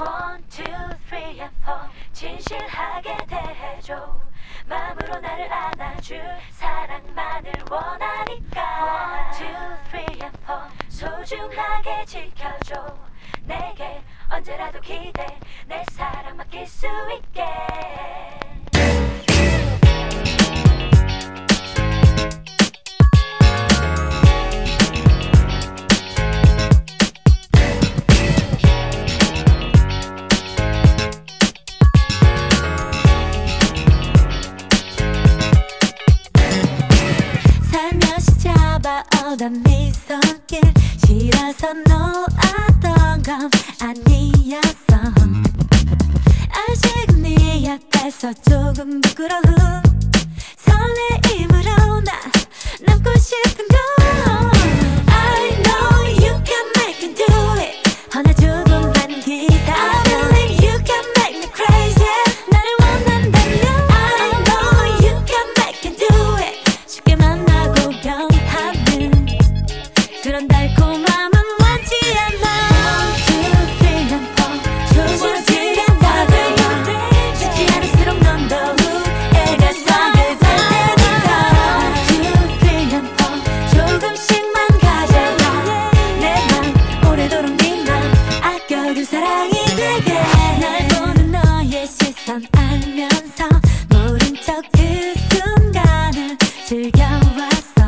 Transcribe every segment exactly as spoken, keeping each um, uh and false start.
One, two, three and four 진실하게 대해줘 마음으로 나를 안아줄 사랑만을 원하니까 One, two, three and four 소중하게 지켜줘 내게 언제라도 기대 내 사랑 맡길 수 있게 난 미소길 싫어서 놓았던 건 아니었어 아직은 네 앞에서 조금 부끄러운 설레임으로 나 남고 싶은 건 I know you can make me do it 허나 조금만 기다려 I believe you can make me crazy 나를 원한다면 I know you can make me do it 쉽게 만나고 변하는 그런 달콤함은 원치 않아 One, two, three and four 조심스레 다가와 쉽지 않을수록 넌 더욱 애가 싸게 될 테니까 One, two, three and four 조금씩만 가져가 내 맘 오래도록 네 맘 아껴둘 사랑이 되게 날 보는 너의 시선 알면서 모른 척 그 순간을 즐겨왔어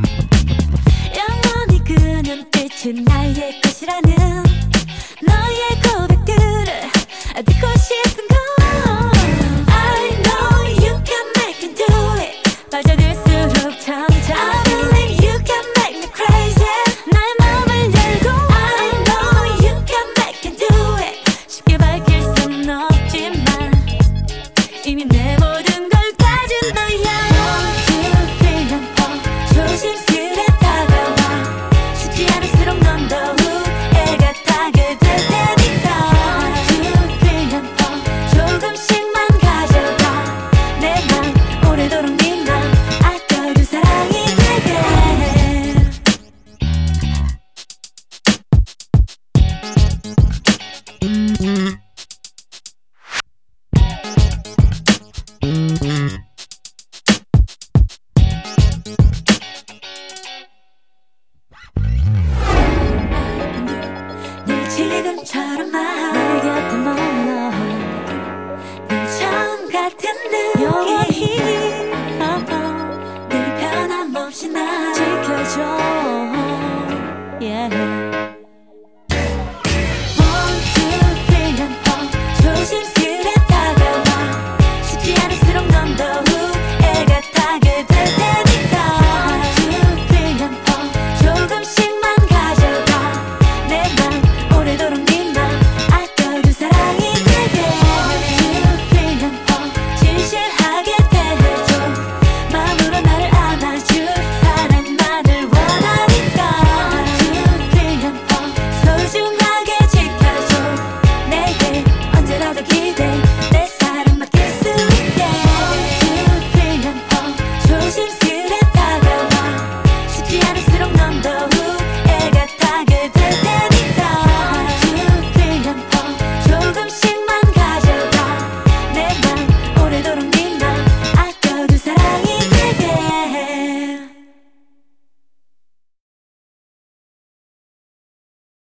끝이 나의 것이라는 너의 고백들을 듣고 싶은 건 I know you can make me do it 빠져들수록 천천히 I believe you can make me crazy 나의 마음을 열고 I know you can make me do it 쉽게 밝힐 순 없지만 이미 내 모든 걸 가진 너야 One, two, three and four 조심스레 다가와 쉽지 않을수록 넌 더욱 애가 타게 될 테니까 One, two, three and four 조금씩만 가져가 내 맘 오래도록 네 맘 아껴둘 사랑이 되게 지금처럼만 내 곁에 머물러 늘 처음 같은 느낌 영원히 늘 변함없이 날 지켜줘 yeah.